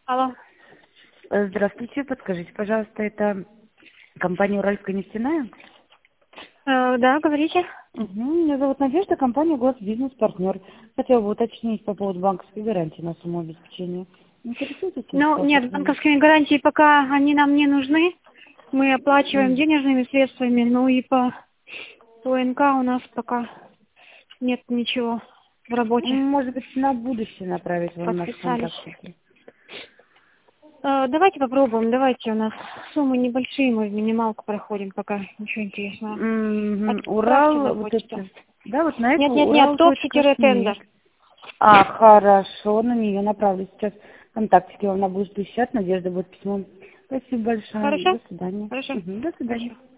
Алло. Здравствуйте, подскажите, пожалуйста, это компания «Уральская нефтяная»? Да, говорите. Меня зовут Надежда, компания «Госбизнес-партнер». Хотела бы уточнить по поводу банковской гарантии на сумму обеспечения. Интересуетесь Ну, нет, оформлением? банковскими гарантии пока они нам не нужны. Мы оплачиваем М. денежными средствами, ну и по ОНК у нас пока нет ничего в работе. Может быть, на будущее направить вам наши Подписались. контактики? Давайте попробуем, давайте, у нас суммы небольшие, мы в минималку проходим, пока ничего интересного. Отправьте на Урал, вот почту. это, да, вот на эту Нет, урал.снег. топси-тендер. Хорошо, на нее направлю сейчас контактики вам на будущий счет. Надежда будет письмом. Спасибо большое. Хорошо? До свидания. Хорошо. До свидания. Спасибо.